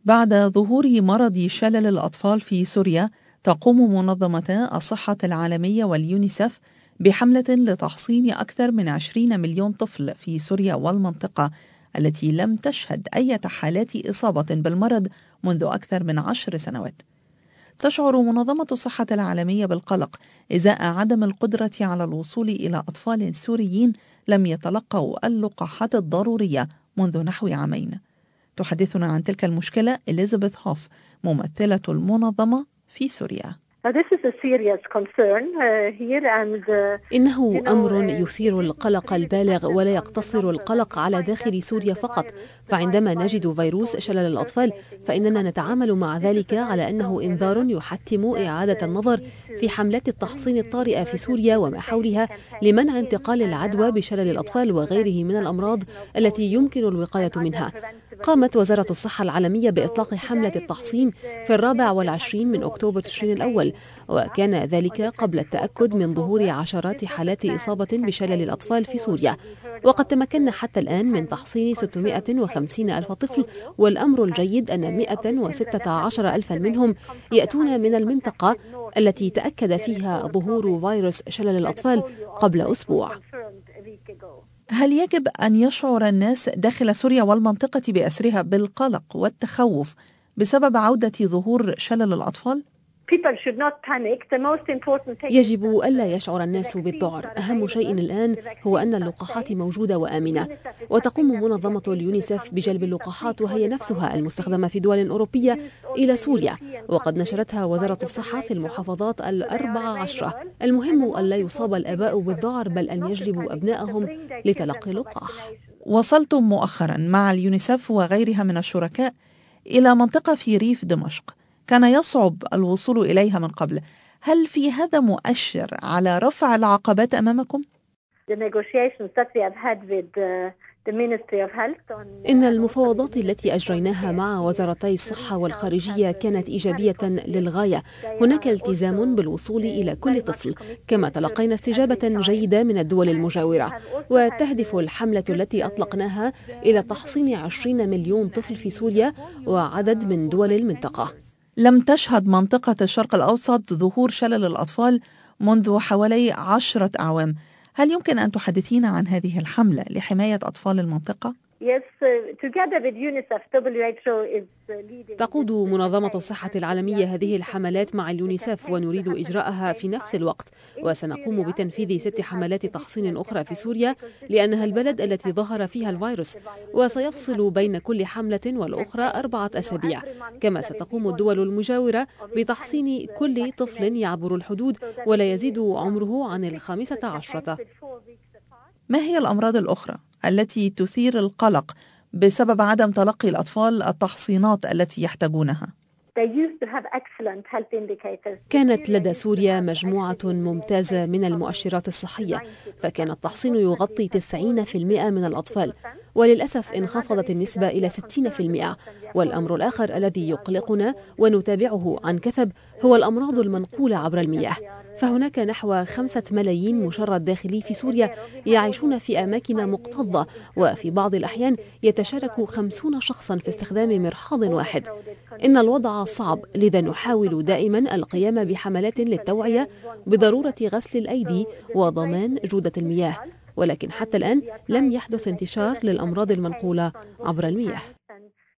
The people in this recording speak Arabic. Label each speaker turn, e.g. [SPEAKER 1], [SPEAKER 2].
[SPEAKER 1] بعد ظهور مرض شلل الأطفال في سوريا، تقوم منظمتا الصحة العالمية واليونيسف بحملة لتحصين أكثر من 20 مليون طفل في سوريا والمنطقة التي لم تشهد أي حالات إصابة بالمرض منذ أكثر من 10 سنوات. تشعر منظمة الصحة العالمية بالقلق إزاء عدم القدرة على الوصول إلى أطفال سوريين لم يتلقوا اللقاحات الضرورية منذ نحو عامين. تحدثنا عن تلك المشكلة إليزابيث هوف، ممثلة المنظمة في سوريا.
[SPEAKER 2] إنه أمر يثير القلق البالغ، ولا يقتصر القلق على داخل سوريا فقط. فعندما نجد فيروس شلل الأطفال فإننا نتعامل مع ذلك على أنه إنذار يحتم إعادة النظر في حملات التحصين الطارئة في سوريا وما حولها لمنع انتقال العدوى بشلل الأطفال وغيره من الأمراض التي يمكن الوقاية منها. قامت وزارة الصحة العالمية بإطلاق حملة التحصين في 24 من أكتوبر تشرين الأول، وكان ذلك قبل التأكد من ظهور عشرات حالات إصابة بشلل الأطفال في سوريا. وقد تمكنا حتى الآن من تحصين 650 ألف طفل، والأمر الجيد أن 116 ألفا منهم يأتون من المنطقة التي تأكد فيها ظهور فيروس شلل الأطفال قبل أسبوع.
[SPEAKER 1] هل يجب أن يشعر الناس داخل سوريا والمنطقة بأسرها بالقلق والتخوف بسبب عودة ظهور شلل الأطفال؟
[SPEAKER 2] يجب ألا يشعر الناس بالذعر. أهم شيء الآن هو أن اللقاحات موجودة وآمنة، وتقوم منظمة اليونيسف بجلب اللقاحات وهي نفسها المستخدمة في دول أوروبية إلى سوريا، وقد نشرتها وزارة الصحة في المحافظات 14. المهم أن لا يصاب الآباء بالذعر، بل أن يجلبوا أبنائهم لتلقي اللقاح.
[SPEAKER 1] وصلتم مؤخرا مع اليونيسف وغيرها من الشركاء إلى منطقة في ريف دمشق كان يصعب الوصول إليها من قبل. هل في هذا مؤشر على رفع العقبات أمامكم؟
[SPEAKER 2] إن المفاوضات التي أجريناها مع وزارتي الصحة والخارجية كانت إيجابية للغاية. هناك التزام بالوصول إلى كل طفل، كما تلقينا استجابة جيدة من الدول المجاورة. وتهدف الحملة التي أطلقناها إلى تحصين 20 مليون طفل في سوريا وعدد من دول المنطقة.
[SPEAKER 1] لم تشهد منطقة الشرق الأوسط ظهور شلل الأطفال منذ حوالي 10 أعوام. هل يمكن أن تحدثينا عن هذه الحملة لحماية أطفال المنطقة؟
[SPEAKER 2] تقود منظمة الصحة العالمية هذه الحملات مع اليونيسف، ونريد إجراءها في نفس الوقت. وسنقوم بتنفيذ 6 حملات تحصين أخرى في سوريا لأنها البلد التي ظهر فيها الفيروس، وسيفصل بين كل حملة والأخرى 4 أسابيع. كما ستقوم الدول المجاورة بتحصين كل طفل يعبر الحدود ولا يزيد عمره عن 15.
[SPEAKER 1] ما هي الأمراض الأخرى التي تثير القلق بسبب عدم تلقي الأطفال التحصينات التي يحتاجونها؟
[SPEAKER 2] كانت لدى سوريا مجموعة ممتازة من المؤشرات الصحية، فكان التحصين يغطي 90% من الأطفال، وللأسف انخفضت النسبة إلى 60%. والأمر الآخر الذي يقلقنا ونتابعه عن كثب هو الأمراض المنقولة عبر المياه. فهناك نحو 5 ملايين مشرد داخلي في سوريا يعيشون في أماكن مكتظة، وفي بعض الأحيان يتشارك 50 شخصا في استخدام مرحاض واحد. إن الوضع صعب، لذا نحاول دائما القيام بحملات للتوعية بضرورة غسل الأيدي وضمان جودة المياه، ولكن حتى الآن لم يحدث انتشار للأمراض المنقولة عبر المياه.